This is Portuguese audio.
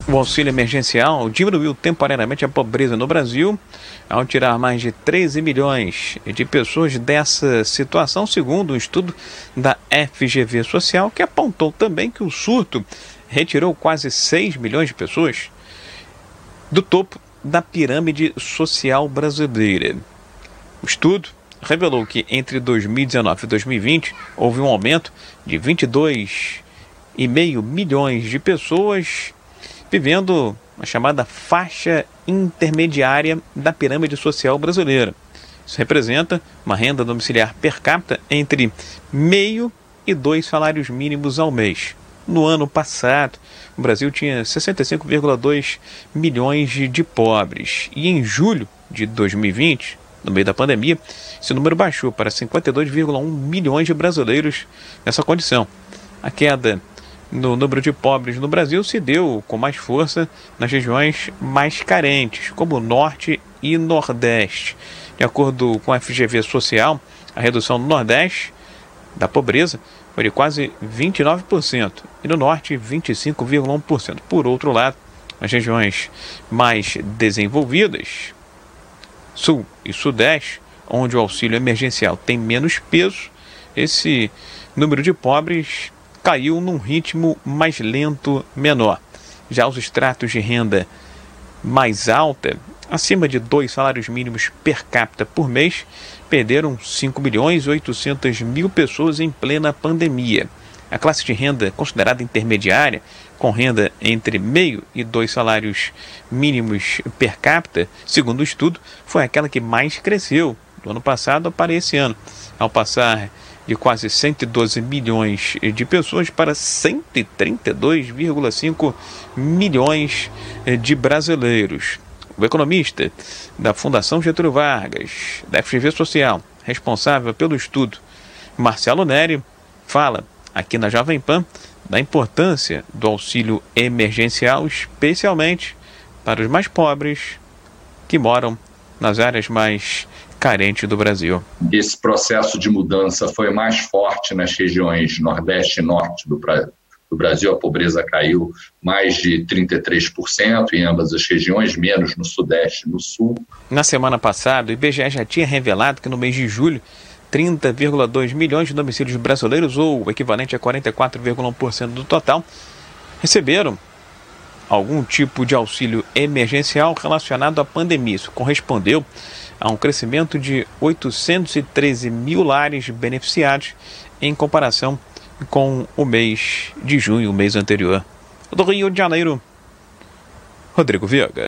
O auxílio emergencial diminuiu temporariamente a pobreza no Brasil, ao tirar mais de 13 milhões de pessoas dessa situação, segundo um estudo da FGV Social, que apontou também que o surto retirou quase 6 milhões de pessoas do topo da pirâmide social brasileira. O estudo revelou que entre 2019 e 2020 houve um aumento de 22,5 milhões de pessoas vivendo a chamada faixa intermediária da pirâmide social brasileira. Isso representa uma renda domiciliar per capita entre meio e 2 salários mínimos ao mês. No ano passado, o Brasil tinha 65,2 milhões de pobres e em julho de 2020, no meio da pandemia, esse número baixou para 52,1 milhões de brasileiros nessa condição. A queda no número de pobres no Brasil se deu com mais força nas regiões mais carentes, como o Norte e Nordeste. De acordo com a FGV Social, a redução no Nordeste da pobreza foi de quase 29% e no Norte 25,1%. Por outro lado, as regiões mais desenvolvidas, Sul e Sudeste, onde o auxílio emergencial tem menos peso, esse número de pobres caiu num ritmo mais lento, menor. Já os estratos de renda mais alta, acima de 2 salários mínimos per capita por mês, perderam 5.800.000 pessoas em plena pandemia. A classe de renda considerada intermediária, com renda entre meio e 2 salários mínimos per capita, segundo o estudo, foi aquela que mais cresceu do ano passado para esse ano, ao passar de quase 112 milhões de pessoas para 132,5 milhões de brasileiros. O economista da Fundação Getúlio Vargas, da FGV Social, responsável pelo estudo, Marcelo Neri, fala aqui na Jovem Pan da importância do auxílio emergencial, especialmente para os mais pobres que moram nas áreas mais carentes do Brasil. Esse processo de mudança foi mais forte nas regiões Nordeste e Norte do Brasil. A pobreza caiu mais de 33% em ambas as regiões, menos no Sudeste e no Sul. Na semana passada, o IBGE já tinha revelado que no mês de julho, 30,2 milhões de domicílios brasileiros, ou o equivalente a 44,1% do total, receberam algum tipo de auxílio emergencial relacionado à pandemia. Isso correspondeu a um crescimento de 813 mil lares beneficiados em comparação com o mês de junho, o mês anterior. Do Rio de Janeiro, Rodrigo Viega.